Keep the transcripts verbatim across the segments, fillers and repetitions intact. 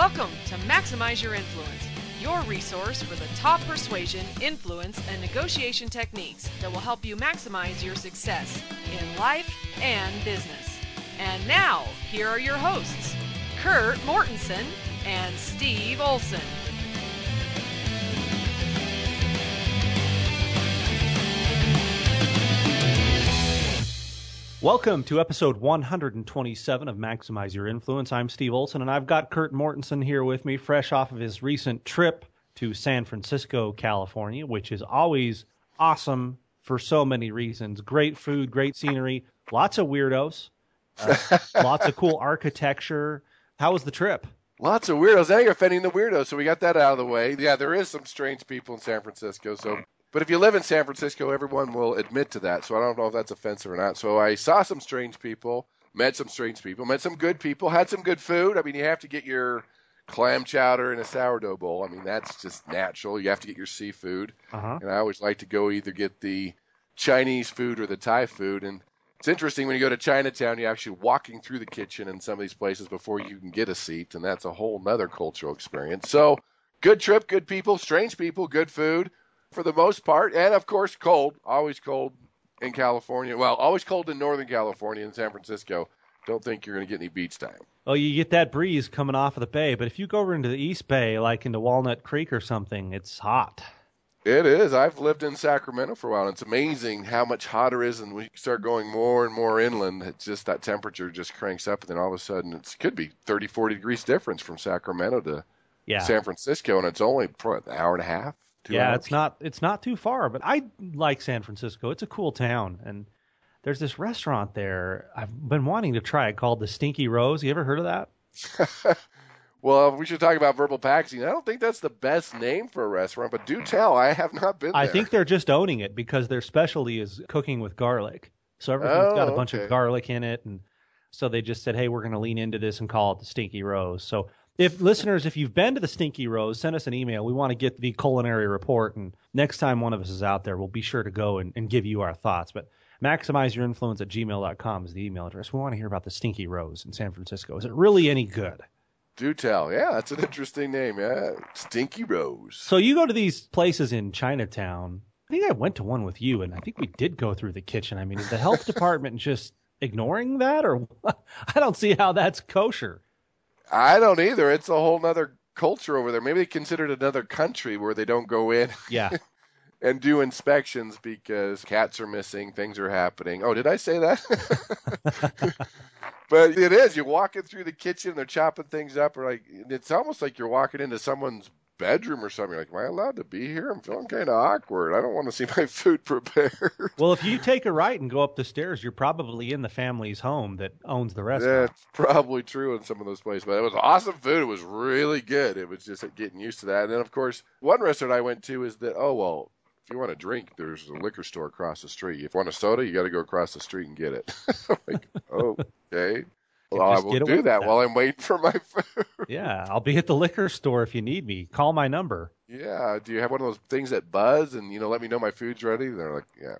Welcome to Maximize Your Influence, your resource for the top persuasion, influence, and negotiation techniques that will help you maximize your success in life and business. And now, here are your hosts, Kurt Mortensen and Steve Olson. Welcome to episode one hundred twenty-seven of Maximize Your Influence. I'm Steve Olson, and I've got Kurt Mortensen here with me, fresh off of his recent trip to San Francisco, California, which is always awesome for so many reasons. Great food, great scenery, lots of weirdos, uh, lots of cool architecture. How was the trip? Lots of weirdos. Now you're offending the weirdos, so we got that out of the way. Yeah, there is some strange people in San Francisco, so... But if you live in San Francisco, everyone will admit to that, so I don't know if that's offensive or not. So I saw some strange people, met some strange people, met some good people, had some good food. I mean, you have to get your clam chowder and a sourdough bowl. I mean, that's just natural. You have to get your seafood. Uh-huh. And I always like to go either get the Chinese food or the Thai food. And it's interesting when you go to Chinatown, you're actually walking through the kitchen in some of these places before you can get a seat, and that's a whole other cultural experience. So good trip, good people, strange people, good food. For the most part, and of course cold, always cold in California. Well, always cold in Northern California and San Francisco. Don't think you're going to get any beach time. Oh, you get that breeze coming off of the bay, but if you go over into the East Bay, like into Walnut Creek or something, it's hot. It is. I've lived in Sacramento for a while, and it's amazing how much hotter it is, and we start going more and more inland. It's just that temperature just cranks up, and then all of a sudden it could be thirty, forty degrees difference from Sacramento to yeah. San Francisco, and it's only what, an hour and a half. Yeah, hours. it's not it's not too far, but I like San Francisco. It's a cool town, and there's this restaurant there I've been wanting to try called the Stinky Rose. You ever heard of that? Well, we should talk about Verbal Packaging. I don't think that's the best name for a restaurant, but do tell. I have not been there. I think they're just owning it because their specialty is cooking with garlic. So everything's oh, got a bunch okay. of garlic in it, and so they just said, hey, we're going to lean into this and call it the Stinky Rose. So if listeners, if you've been to the Stinky Rose, send us an email. We want to get the culinary report, and next time one of us is out there, we'll be sure to go and, and give you our thoughts. But maximize your influence at gmail dot com is the email address. We want to hear about the Stinky Rose in San Francisco. Is it really any good? Do tell. Yeah, that's an interesting name. Yeah, Stinky Rose. So you go to these places in Chinatown. I think I went to one with you, and I think we did go through the kitchen. I mean, is the health department just ignoring that, or I don't see how that's kosher. I don't either. It's a whole other culture over there. Maybe they consider it another country where they don't go in yeah. and do inspections because cats are missing, things are happening. Oh, did I say that? But it is. You're walking through the kitchen, they're chopping things up. Or like it's almost like you're walking into someone's bedroom or something. You're like, am I allowed to be here? I'm feeling kind of awkward. I don't want to see my food prepared. Well, if you take a right and go up the stairs, you're probably in the family's home that owns the restaurant. That's probably true in some of those places. But it was awesome food. It was really good. It was just getting used to that. And then, of course, one restaurant I went to is that, oh, well, if you want a drink, there's a liquor store across the street. If you want a soda, you got to go across the street and get it. Like, okay. Well, I will do that while I'm waiting for my food. Yeah, I'll be at the liquor store if you need me. Call my number. Yeah. Do you have one of those things that buzz and, you know, let me know my food's ready? They're like, yeah,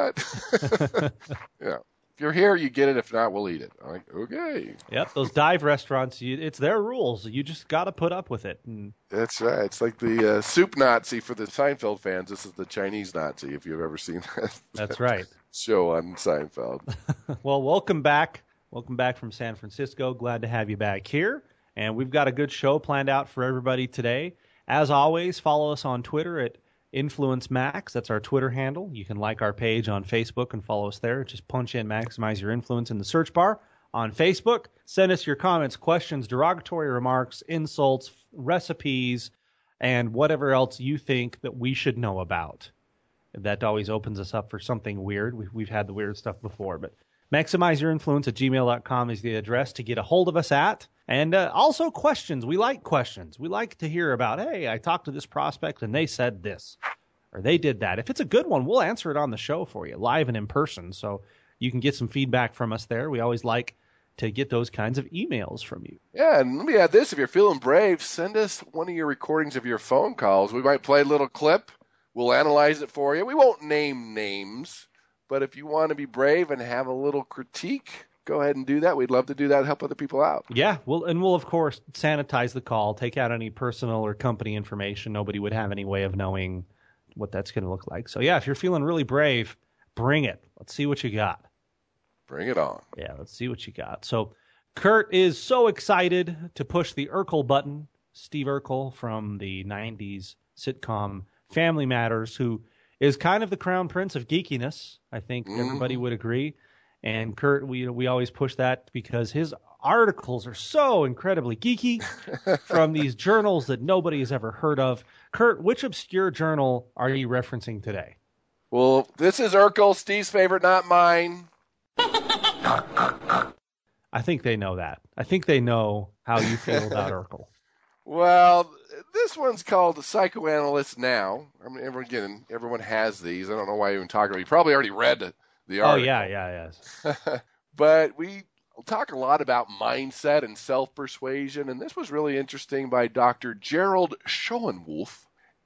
what? Yeah. If you're here, you get it. If not, we'll eat it. I'm like, okay. Yep, those dive restaurants, you, it's their rules. You just got to put up with it. And... That's right. It's like the uh, soup Nazi for the Seinfeld fans. This is the Chinese Nazi, if you've ever seen that. That's right. Show on Seinfeld. Well, welcome back. Welcome back from San Francisco. Glad to have you back here. And we've got a good show planned out for everybody today. As always, follow us on Twitter at InfluenceMax. That's our Twitter handle. You can like our page on Facebook and follow us there. Just punch in Maximize Your Influence in the search bar on Facebook. Send us your comments, questions, derogatory remarks, insults, recipes, and whatever else you think that we should know about. That always opens us up for something weird. We've, we've had the weird stuff before, but maximize your influence at gmail dot com is the address to get a hold of us at. And uh, also questions. We like questions. We like to hear about, hey, I talked to this prospect and they said this or they did that. If it's a good one, we'll answer it on the show for you, live and in person. So you can get some feedback from us there. We always like to get those kinds of emails from you. Yeah, and let me add this. If you're feeling brave, send us one of your recordings of your phone calls. We might play a little clip. We'll analyze it for you. We won't name names. But if you want to be brave and have a little critique go ahead and do that. We'd love to do that and help other people out. Yeah, well, and we'll, of course, sanitize the call, take out any personal or company information. Nobody would have any way of knowing what that's going to look like. So, yeah, if you're feeling really brave, bring it. Let's see what you got. Bring it on. Yeah, let's see what you got. So, Kurt is so excited to push the Urkel button. Steve Urkel from the nineties sitcom Family Matters, who is kind of the crown prince of geekiness. I think mm-hmm. everybody would agree. And Kurt, we we always push that because his articles are so incredibly geeky from these journals that nobody has ever heard of. Kurt, which obscure journal are you referencing today? Well, this is Urkel, Steve's favorite, not mine. I think they know that. I think they know how you feel about Urkel. Well, this one's called Psychoanalyst Now. I mean, everyone, again, everyone has these. I don't know why you even talk about it. You probably already read it. The oh, yeah, yeah, yes. But we talk a lot about mindset and self-persuasion, and this was really interesting by Doctor Gerald Schoenwolf,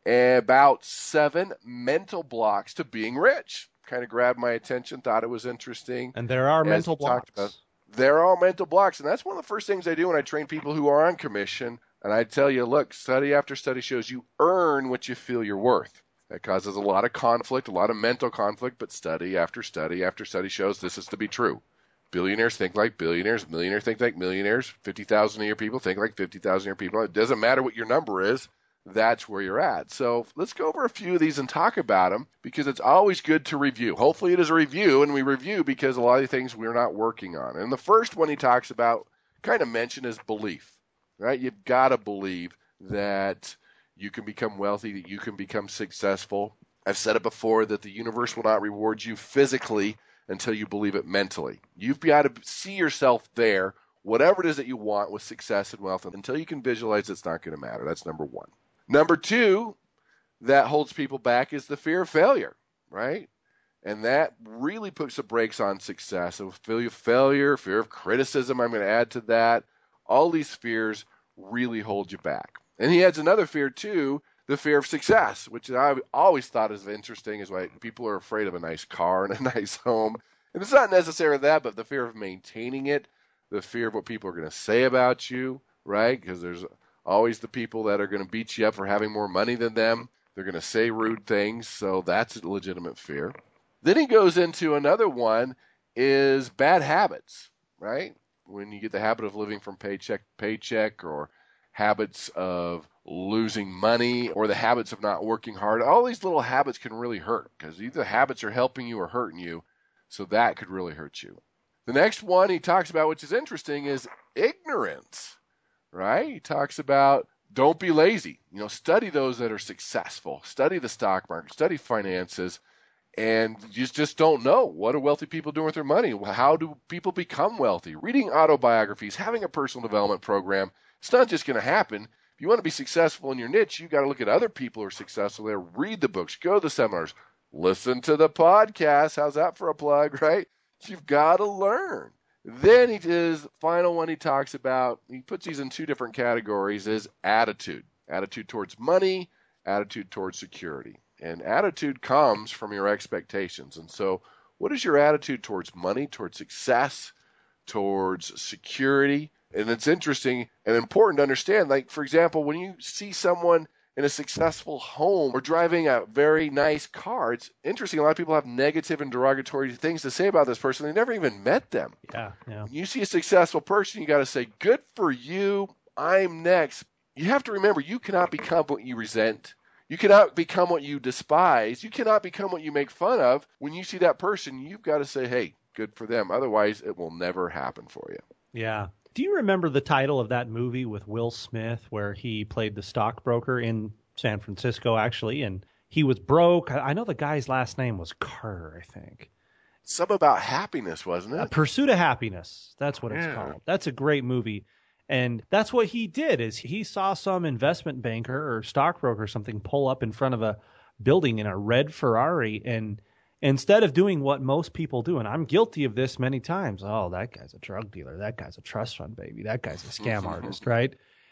about seven mental blocks to being rich. Kind of grabbed my attention, thought it was interesting. And there are mental blocks. About, there are mental blocks, and that's one of the first things I do when I train people who are on commission, and I tell you, look, study after study shows you earn what you feel you're worth. That causes a lot of conflict, a lot of mental conflict, but study after study after study shows this is to be true. Billionaires think like billionaires. Millionaires think like millionaires. fifty thousand a year people think like fifty thousand a year people. It doesn't matter what your number is. That's where you're at. So let's go over a few of these and talk about them because it's always good to review. Hopefully it is a review, and we review because a lot of the things we're not working on. And the first one he talks about, kind of mentioned, is belief, right? You've got to believe that you can become wealthy, that you can become successful. I've said it before that the universe will not reward you physically until you believe it mentally. You've got to see yourself there, whatever it is that you want with success and wealth, until you can visualize it's not going to matter. That's number one. Number two that holds people back is the fear of failure, right? And that really puts the brakes on success. So fear of failure, fear of criticism, I'm going to add to that. All these fears really hold you back. And he adds another fear, too, the fear of success, which I've always thought is interesting, is why people are afraid of a nice car and a nice home. And it's not necessarily that, but the fear of maintaining it, the fear of what people are going to say about you, right? Because there's always the people that are going to beat you up for having more money than them. They're going to say rude things, so that's a legitimate fear. Then he goes into another one is bad habits, right? When you get the habit of living from paycheck to paycheck, or habits of losing money, or the habits of not working hard. All these little habits can really hurt because either habits are helping you or hurting you, so that could really hurt you. The next one he talks about, which is interesting, is ignorance, right? He talks about don't be lazy. You know, study those that are successful. Study the stock market. Study finances. And you just don't know. What are wealthy people doing with their money? How do people become wealthy? Reading autobiographies, having a personal development program, it's not just going to happen. If you want to be successful in your niche, you got to look at other people who are successful there. Read the books, go to the seminars, listen to the podcast. How's that for a plug, right? You've got to learn. Then he his final one he talks about, he puts these in two different categories, is attitude. Attitude towards money, attitude towards security. And attitude comes from your expectations. And so what is your attitude towards money, towards success, towards security? And it's interesting and important to understand, like, for example, when you see someone in a successful home or driving a very nice car, it's interesting. A lot of people have negative and derogatory things to say about this person. They never even met them. Yeah, yeah. When you see a successful person, you got to say, good for you. I'm next. You have to remember, you cannot become what you resent. You cannot become what you despise. You cannot become what you make fun of. When you see that person, you've got to say, hey, good for them. Otherwise, it will never happen for you. Yeah. Do you remember the title of that movie with Will Smith where he played the stockbroker in San Francisco, actually, and he was broke? I know the guy's last name was Carter, I think. Something about happiness, wasn't it? A Pursuit of Happiness. That's what it's yeah. called. That's a great movie. And that's what he did, is he saw some investment banker or stockbroker or something pull up in front of a building in a red Ferrari, and instead of doing what most people do, and I'm guilty of this many times, oh, that guy's a drug dealer, that guy's a trust fund baby, that guy's a scam artist, right?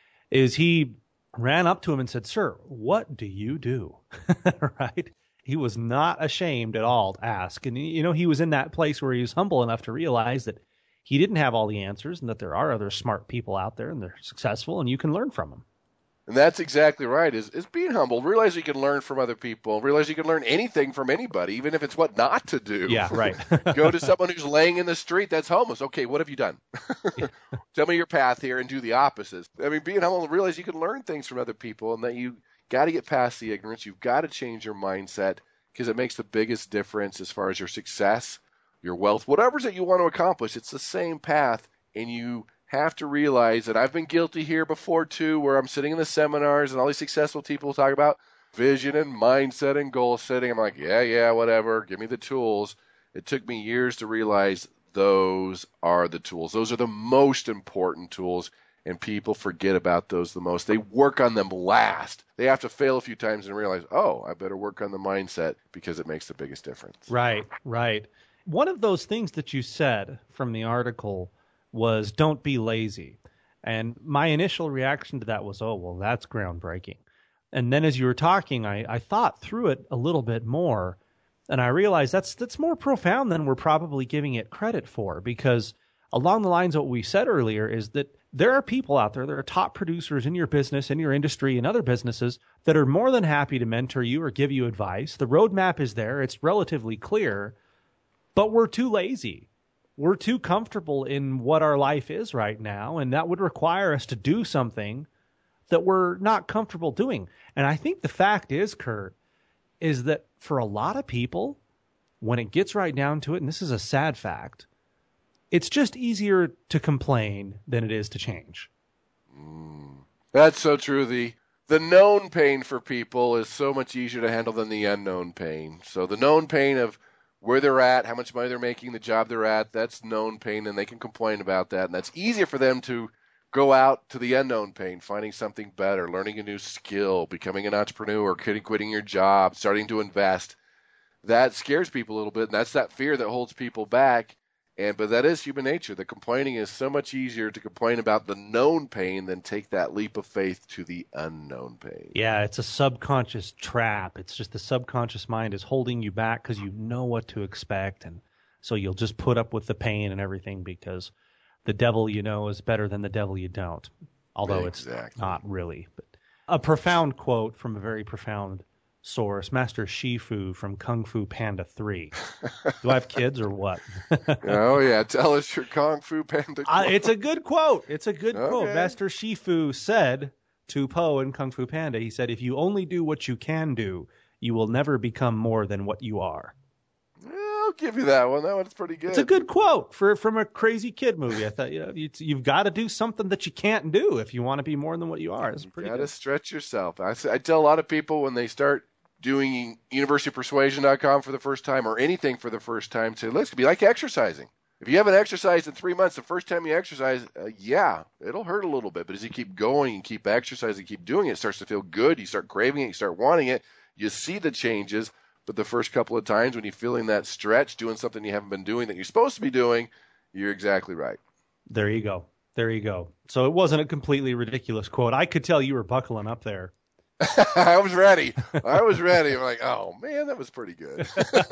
Is he ran up to him and said, sir, what do you do? Right? He was not ashamed at all to ask. And, you know, he was in that place where he was humble enough to realize that he didn't have all the answers and that there are other smart people out there and they're successful and you can learn from them. And that's exactly right, is, is being humble. Realize you can learn from other people. Realize you can learn anything from anybody, even if it's what not to do. Yeah, right. Go to someone who's laying in the street that's homeless. Okay, what have you done? Tell me your path here and do the opposite. I mean, being humble, realize you can learn things from other people and that you got to get past the ignorance. You've got to change your mindset because it makes the biggest difference as far as your success, your wealth, whatever's that you want to accomplish. It's the same path, and you have to realize that I've been guilty here before too, where I'm sitting in the seminars and all these successful people talk about vision and mindset and goal setting. I'm like, yeah, yeah, whatever. Give me the tools. It took me years to realize those are the tools. Those are the most important tools, and people forget about those the most. They work on them last. They have to fail a few times and realize, oh, I better work on the mindset because it makes the biggest difference. Right, right. One of those things that you said from the article was don't be lazy. And my initial reaction to that was, oh, well, that's groundbreaking. And then as you were talking, I, I thought through it a little bit more, and I realized that's that's more profound than we're probably giving it credit for, because along the lines of what we said earlier is that there are people out there, there are top producers in your business, in your industry, and other businesses that are more than happy to mentor you or give you advice. The roadmap is there. It's relatively clear, but we're too lazy. We're too comfortable in what our life is right now, and that would require us to do something that we're not comfortable doing. And I think the fact is, Kurt, is that for a lot of people, when it gets right down to it, and this is a sad fact, it's just easier to complain than it is to change. Mm, that's so true. The the known pain for people is so much easier to handle than the unknown pain. So the known pain of where they're at, how much money they're making, the job they're at, that's known pain, and they can complain about that. And that's easier for them to go out to the unknown pain, finding something better, learning a new skill, becoming an entrepreneur, quitting, quitting your job, starting to invest. That scares people a little bit, and that's that fear that holds people back. And but that is human nature. The complaining is so much easier to complain about the known pain than take that leap of faith to the unknown pain. Yeah, it's a subconscious trap. It's just the subconscious mind is holding you back because you know what to expect. And so you'll just put up with the pain and everything because the devil you know is better than the devil you don't. Although exactly. It's not really. But a profound quote from a very profound source, Master Shifu from Kung Fu Panda three. Do I have kids or what? Oh, yeah. Tell us your Kung Fu Panda quote. Uh, it's a good quote. It's a good okay. quote. Master Shifu said to Po in Kung Fu Panda, he said, if you only do what you can do, you will never become more than what you are. Yeah, I'll give you that one. That one's pretty good. It's a good quote for from a crazy kid movie. I thought, you know, you, you've got to do something that you can't do if you want to be more than what you are. It's pretty you got to good. stretch yourself. I, I tell a lot of people when they start doing university persuasion dot com for the first time or anything for the first time, say, let's be like exercising. If you haven't exercised in three months, the first time you exercise, uh, yeah, it'll hurt a little bit. But as you keep going and keep exercising, keep doing it, it starts to feel good. You start craving it. You start wanting it. You see the changes. But the first couple of times when you're feeling that stretch, doing something you haven't been doing that you're supposed to be doing, you're exactly right. There you go. There you go. So it wasn't a completely ridiculous quote. I could tell you were buckling up there. I was ready. I was ready. I'm like, oh, man, that was pretty good.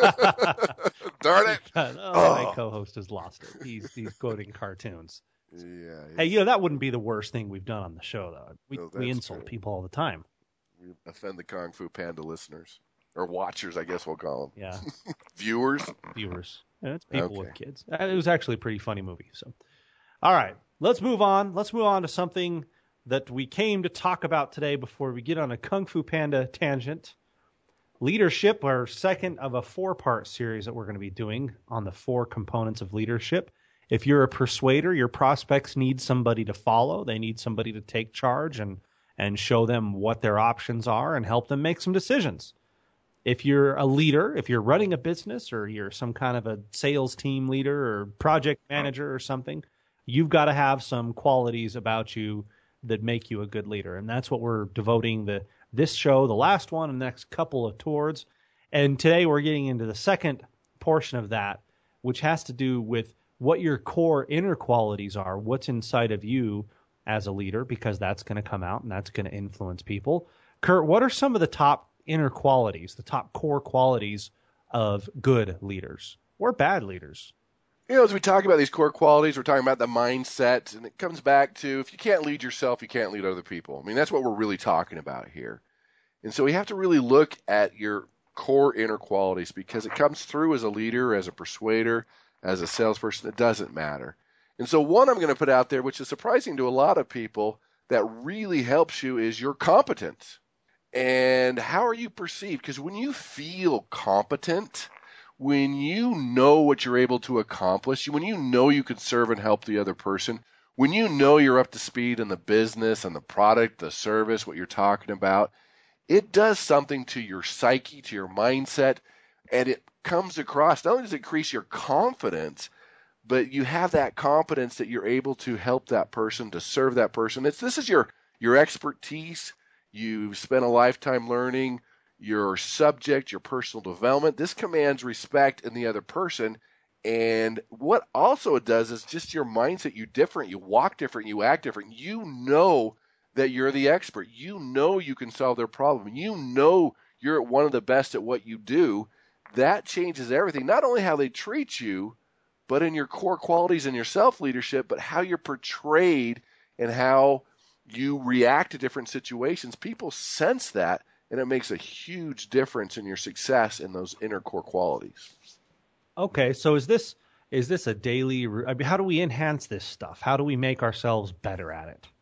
Darn it. Oh, oh. My co-host has lost it. He's he's quoting cartoons. Yeah. Hey, you know, that wouldn't be the worst thing we've done on the show, though. We, no, we insult true. people all the time. We offend the Kung Fu Panda listeners. Or watchers, I guess we'll call them. Yeah. Viewers. Viewers. Yeah, it's people okay. with kids. It was actually a pretty funny movie. So, all right, let's move on. Let's move on to something that we came to talk about today before we get on a Kung Fu Panda tangent. Leadership, our second of a four-part series that we're going to be doing on the four components of leadership. If you're a persuader, your prospects need somebody to follow. They need somebody to take charge and, and show them what their options are and help them make some decisions. If you're a leader, if you're running a business or you're some kind of a sales team leader or project manager or something, you've got to have some qualities about you that make you a good leader. And that's what we're devoting the this show, the last one, and the next couple of towards. And today we're getting into the second portion of that, which has to do with what your core inner qualities are, what's inside of you as a leader, because that's going to come out and that's going to influence people. Kurt, what are some of the top inner qualities, the top core qualities of good leaders or bad leaders? You know, as we talk about these core qualities, we're talking about the mindset, and it comes back to if you can't lead yourself, you can't lead other people. I mean, that's what we're really talking about here. And so we have to really look at your core inner qualities because it comes through as a leader, as a persuader, as a salesperson. It doesn't matter. And so one I'm going to put out there, which is surprising to a lot of people, that really helps you is your competence. And how are you perceived? Because when you feel competent, when you know what you're able to accomplish, when you know you can serve and help the other person, when you know you're up to speed in the business and the product, the service, what you're talking about, it does something to your psyche, to your mindset, and it comes across. Not only does it increase your confidence, but you have that confidence that you're able to help that person, to serve that person. It's, this is your, your expertise. You've spent a lifetime learning your subject, your personal development. This commands respect in the other person. And what also it does is just your mindset. You different, you walk different, you act different. You know that you're the expert. You know you can solve their problem. You know you're one of the best at what you do. That changes everything. Not only how they treat you, but in your core qualities and your self-leadership, but how you're portrayed and how you react to different situations. People sense that, and it makes a huge difference in your success in those inner core qualities. Okay, so is this is this a daily? I mean, how do we enhance this stuff? How do we make ourselves better at it?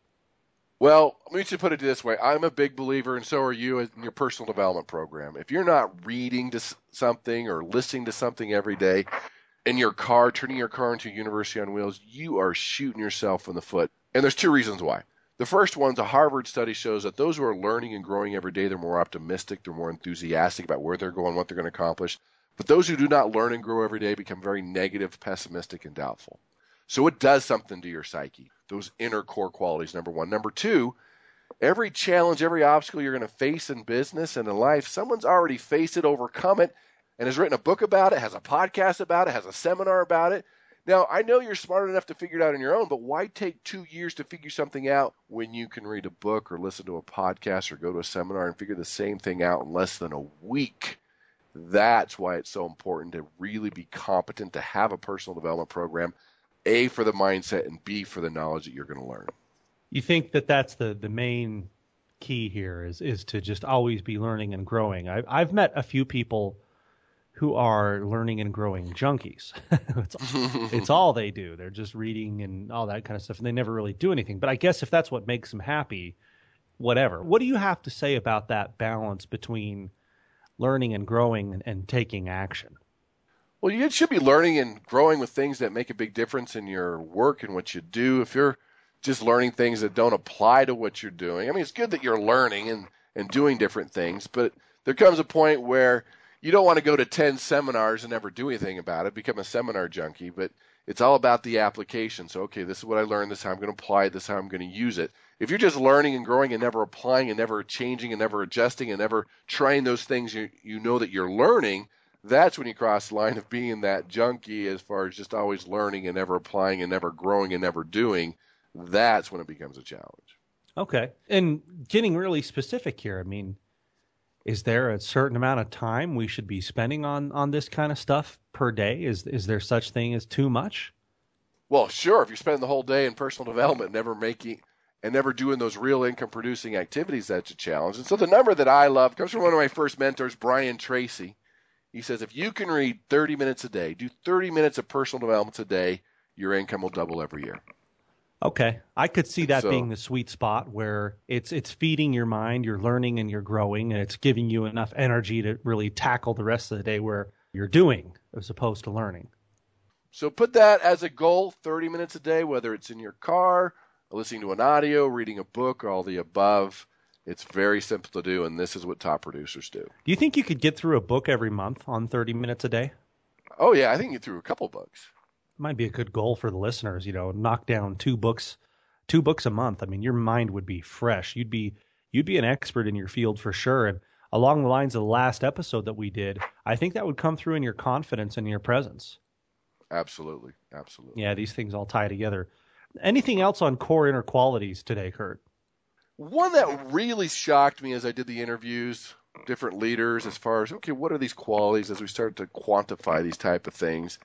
Well, let me just put it this way. I'm a big believer, and so are you, in your personal development program. If you're not reading to something or listening to something every day in your car, turning your car into a university on wheels, you are shooting yourself in the foot. And there's two reasons why. The first one's a Harvard study shows that those who are learning and growing every day, they're more optimistic, they're more enthusiastic about where they're going, what they're going to accomplish. But those who do not learn and grow every day become very negative, pessimistic, and doubtful. So it does something to your psyche, those inner core qualities, number one. Number two, every challenge, every obstacle you're going to face in business and in life, someone's already faced it, overcome it, and has written a book about it, has a podcast about it, has a seminar about it. Now, I know you're smart enough to figure it out on your own, but why take two years to figure something out when you can read a book or listen to a podcast or go to a seminar and figure the same thing out in less than a week? That's why it's so important to really be competent, to have a personal development program, A, for the mindset, and B, for the knowledge that you're going to learn. You think that that's the, the main key here is is to just always be learning and growing. I, I've met a few people who are learning and growing junkies. it's, it's all they do. They're just reading and all that kind of stuff, and they never really do anything. But I guess if that's what makes them happy, whatever. What do you have to say about that balance between learning and growing and, and taking action? Well, you should be learning and growing with things that make a big difference in your work and what you do. If you're just learning things that don't apply to what you're doing, I mean, it's good that you're learning and, and doing different things, but there comes a point where you don't want to go to ten seminars and never do anything about it, become a seminar junkie, but it's all about the application. So, okay, this is what I learned, this is how I'm going to apply it, this is how I'm going to use it. If you're just learning and growing and never applying and never changing and never adjusting and never trying those things you, you know that you're learning, that's when you cross the line of being that junkie as far as just always learning and never applying and never growing and never doing. That's when it becomes a challenge. Okay. And getting really specific here, I mean, is there a certain amount of time we should be spending on, on this kind of stuff per day? Is is there such thing as too much? Well, sure. If you're spending the whole day in personal development, never making and never doing those real income-producing activities, that's a challenge. And so the number that I love comes from one of my first mentors, Brian Tracy. He says, if you can read thirty minutes a day, do thirty minutes of personal development a day, your income will double every year. Okay. I could see that So- being the sweet spot where it's it's feeding your mind, you're learning and you're growing, and it's giving you enough energy to really tackle the rest of the day where you're doing as opposed to learning. So put that as a goal, thirty minutes a day, whether it's in your car, listening to an audio, reading a book, or all the above. It's very simple to do, and this is what top producers do. Do you think you could get through a book every month on thirty minutes a day? Oh, yeah, I think you threw a couple books. Might be a good goal for the listeners, you know, knock down two books, two books a month. I mean, your mind would be fresh. You'd be, you'd be an expert in your field for sure. And along the lines of the last episode that we did, I think that would come through in your confidence and your presence. Absolutely. Absolutely. Yeah, these things all tie together. Anything else on core inner qualities today, Kurt? One that really shocked me as I did the interviews, different leaders, as far as, okay, what are these qualities as we started to quantify these type of things?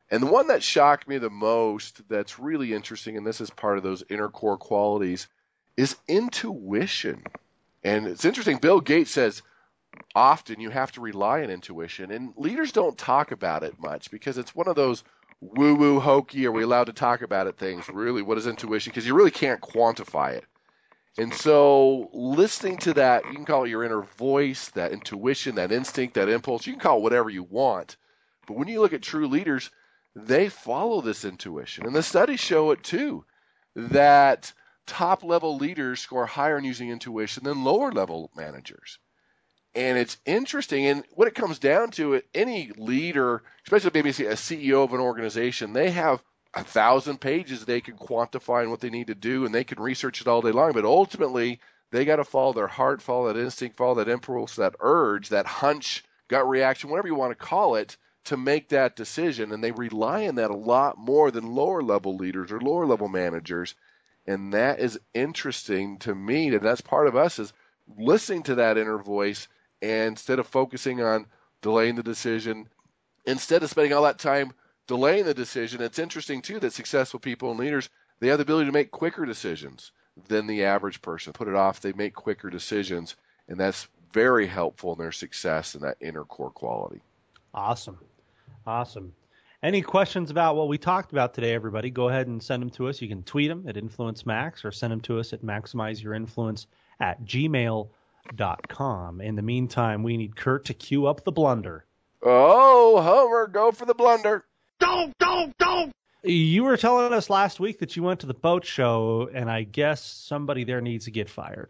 And the one that shocked me the most that's really interesting, and this is part of those inner core qualities, is intuition. And it's interesting, Bill Gates says often you have to rely on intuition, and leaders don't talk about it much because it's one of those woo-woo hokey, are we allowed to talk about it things. Really, what is intuition? Because you really can't quantify it. And so listening to that, you can call it your inner voice, that intuition, that instinct, that impulse, you can call it whatever you want. But when you look at true leaders, they follow this intuition. And the studies show it too, that top-level leaders score higher in using intuition than lower-level managers. And it's interesting. And what it comes down to, any leader, especially maybe a C E O of an organization, they have a thousand pages they can quantify and what they need to do, and they can research it all day long. But ultimately, they got to follow their heart, follow that instinct, follow that impulse, that urge, that hunch, gut reaction, whatever you want to call it, to make that decision. And they rely on that a lot more than lower-level leaders or lower-level managers. And that is interesting to me, and that's part of us, is listening to that inner voice, and instead of focusing on delaying the decision, instead of spending all that time delaying the decision, it's interesting too that successful people and leaders, they have the ability to make quicker decisions than the average person. Put it off, they make quicker decisions, and that's very helpful in their success and that inner core quality. Awesome. Awesome. Any questions about what we talked about today, everybody? Go ahead and send them to us. You can tweet them at InfluenceMax or send them to us at maximizeyourinfluence at gmail dot com. In the meantime, we need Kurt to cue up the blunder. Oh, Homer, go for the blunder. Don't, don't, don't. You were telling us last week that you went to the boat show, and I guess somebody there needs to get fired.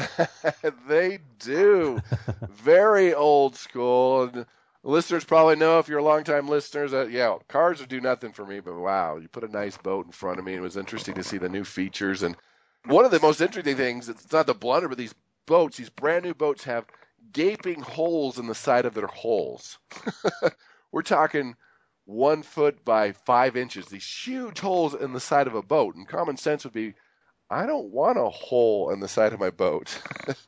They do. Very old school. And listeners probably know, if you're longtime listeners, that, yeah, cars would do nothing for me, but wow, you put a nice boat in front of me. It was interesting to see the new features. And one of the most interesting things, it's not the blunder, but these boats, these brand new boats have gaping holes in the side of their hulls. We're talking one foot by five inches, these huge holes in the side of a boat. And common sense would be, I don't want a hole in the side of my boat.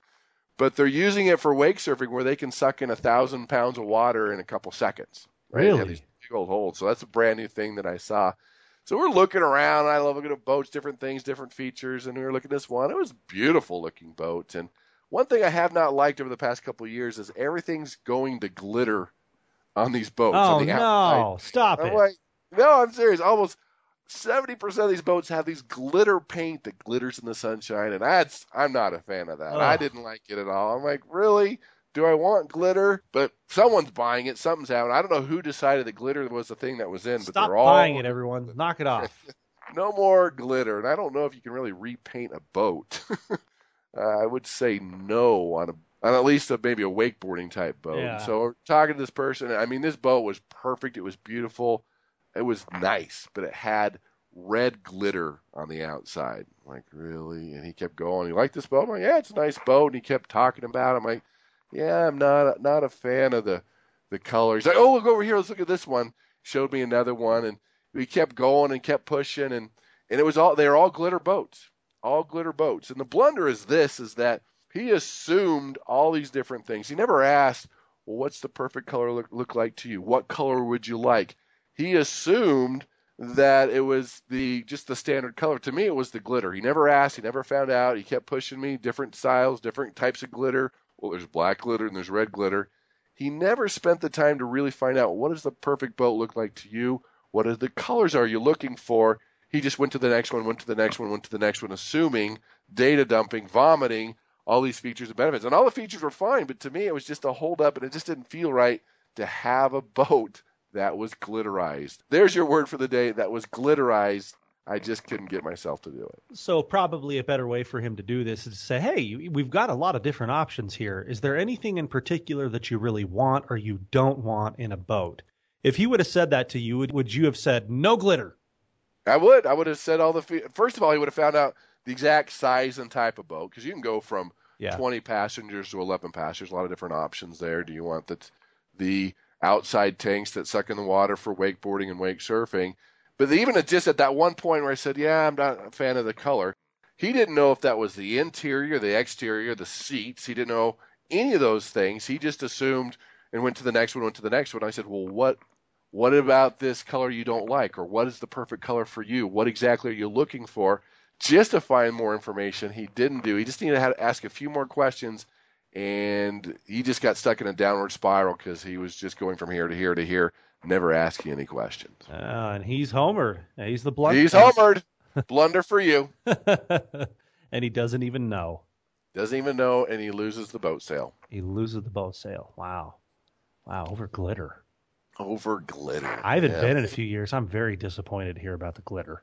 But they're using it for wake surfing, where they can suck in a thousand pounds of water in a couple seconds. Right? Really? They have these big old holes. So that's a brand new thing that I saw. So we're looking around. I love looking at boats, different things, different features. And we were looking at this one. It was a beautiful looking boat. And one thing I have not liked over the past couple of years is everything's going to glitter on these boats. Oh, on the no. outside. Stop I'm it. like, no, I'm serious. Almost seventy percent of these boats have these glitter paint that glitters in the sunshine, and that's, I'm not a fan of that. Ugh. I didn't like it at all. I'm like, really? Do I want glitter? But someone's buying it. Something's happening. I don't know who decided that glitter was the thing that was in, but Stop they're all buying it, everyone. Knock it off. no more glitter. And I don't know if you can really repaint a boat. uh, I would say no on a on at least a, maybe a wakeboarding type boat. Yeah. So we're talking to this person. I mean, this boat was perfect. It was beautiful. It was nice, but it had red glitter on the outside. I'm like, really? And he kept going. You like this boat? I'm like, yeah, it's a nice boat. And he kept talking about it. I'm like, yeah, I'm not not a fan of the the color. He's like, oh, look over here. Let's look at this one. Showed me another one, and we kept going and kept pushing, and and it was all they were all glitter boats, all glitter boats. And the blunder is this: is that he assumed all these different things. He never asked, well, what's the perfect color look, look like to you? What color would you like? He assumed that it was the just the standard color. To me, it was the glitter. He never asked. He never found out. He kept pushing me, different styles, different types of glitter. Well, there's black glitter and there's red glitter. He never spent the time to really find out, what does the perfect boat look like to you? What are the colors are you looking for? He just went to the next one, went to the next one, went to the next one, assuming, data dumping, vomiting, all these features and benefits. And all the features were fine, but to me it was just a hold up, and it just didn't feel right to have a boat that was glitterized. There's your word for the day, that was glitterized. I just couldn't get myself to do it. So probably a better way for him to do this is to say, hey, we've got a lot of different options here. Is there anything in particular that you really want or you don't want in a boat? If he would have said that to you, would, would you have said no glitter? I would. I would have said all the fe- – first of all, he would have found out the exact size and type of boat, because you can go from yeah. twenty passengers to eleven passengers, a lot of different options there. Do you want the, the outside tanks that suck in the water for wakeboarding and wake surfing? But even at just at that one point where I said, yeah, I'm not a fan of the color, he didn't know if that was the interior, the exterior, the seats. He didn't know any of those things. He just assumed and went to the next one, went to the next one. I said, well, what What about this color you don't like? Or what is the perfect color for you? What exactly are you looking for? Just to find more information, he didn't do. He just needed to ask a few more questions, and he just got stuck in a downward spiral because he was just going from here to here to here, never asking any questions. Uh, and he's homered. He's the blunder. He's homered. Blunder for you. And he doesn't even know. Doesn't even know, and he loses the boat sale. He loses the boat sale. Wow. Wow, over glitter. Over glitter. I haven't yeah. been in a few years. I'm very disappointed to hear about the glitter.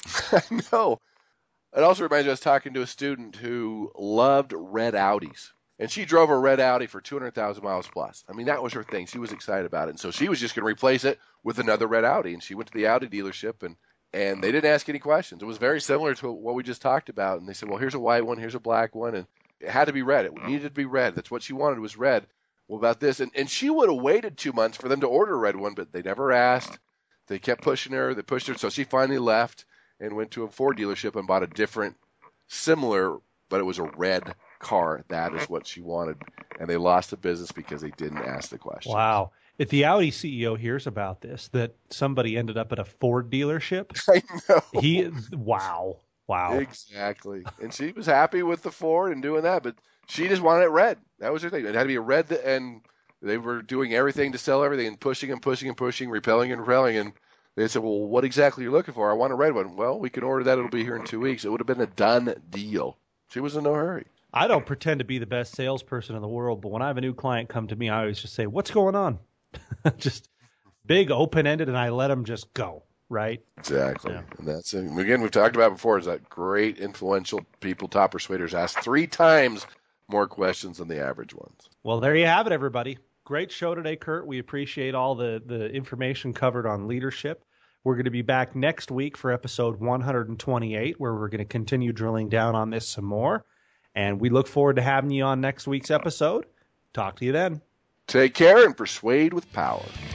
I know. It also reminds me, I was talking to a student who loved red Audis. And she drove a red Audi for two hundred thousand miles plus. I mean, that was her thing. She was excited about it. And so she was just going to replace it with another red Audi. And she went to the Audi dealership, and, and they didn't ask any questions. It was very similar to what we just talked about. And they said, well, here's a white one, here's a black one. And it had to be red. It needed to be red. That's what she wanted, was red. Well, about this. And, and she would have waited two months for them to order a red one, but they never asked. They kept pushing her. They pushed her. So she finally left and went to a Ford dealership and bought a different, similar, but it was a red car. That is what she wanted. And they lost the business because they didn't ask the question. Wow. If the Audi C E O hears about this, that somebody ended up at a Ford dealership, I know. he, wow. Wow. Exactly. And she was happy with the Ford and doing that, but she just wanted it red. That was her thing. It had to be a red, and they were doing everything to sell everything and pushing and pushing and pushing, repelling and repelling. And they said, well, what exactly are you looking for? I want a red one. Well, we can order that. It'll be here in two weeks. It would have been a done deal. She was in no hurry. I don't pretend to be the best salesperson in the world, but when I have a new client come to me, I always just say, what's going on? Just big, open-ended, and I let them just go, right? Exactly. Yeah. And that's it. Again, we've talked about before, is that great, influential people, top persuaders, ask three times more questions than the average ones. Well, there you have it, everybody. Great show today, Kurt. We appreciate all the, the information covered on leadership. We're going to be back next week for episode one hundred twenty-eight, where we're going to continue drilling down on this some more. And we look forward to having you on next week's episode. Talk to you then. Take care and persuade with power.